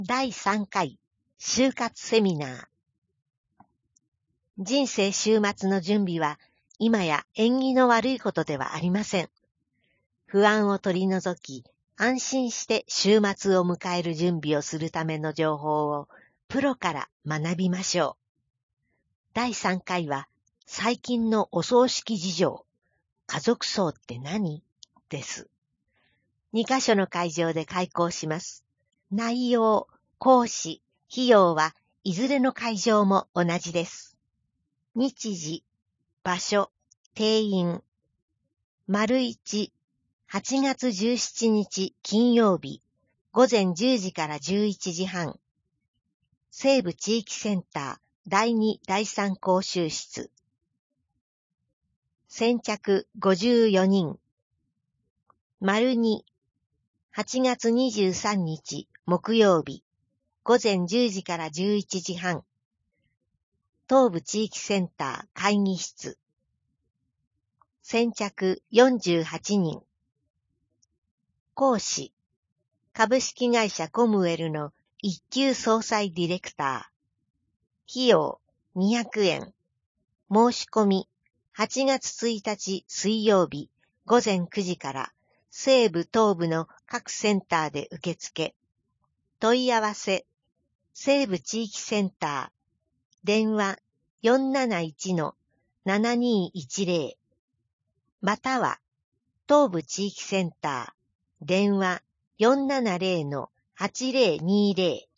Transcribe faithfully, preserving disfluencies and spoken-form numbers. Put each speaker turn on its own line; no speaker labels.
だいさんかい就活セミナー。人生終末の準備は今や縁起の悪いことではありません。不安を取り除き、安心して終末を迎える準備をするための情報をプロから学びましょう。だいさんかいは最近のお葬式事情、家族葬って何？です。にかしょの会場で開講します。内容、講師、費用はいずれの会場も同じです。日時、場所、定員。丸一、はちがつじゅうしちにち金曜日、ごぜんじゅうじからじゅういちじはん。西部地域センターだいにだいさん講習室。先着ごじゅうよにん。丸二、はちがつにじゅうさんにち木曜日、ごぜんじゅうじからじゅういちじはん。東部地域センター会議室。先着よんじゅうはちにん。講師、株式会社コムウェルの一級総裁ディレクター。費用にひゃくえん。申し込みはちがつついたち水曜日ごぜんくじから西部東部の各センターで受付。問い合わせ、西部地域センター、電話 よんなないちのななにいちぜろ または東部地域センター、電話 よんななぜろのはちぜろにぜろ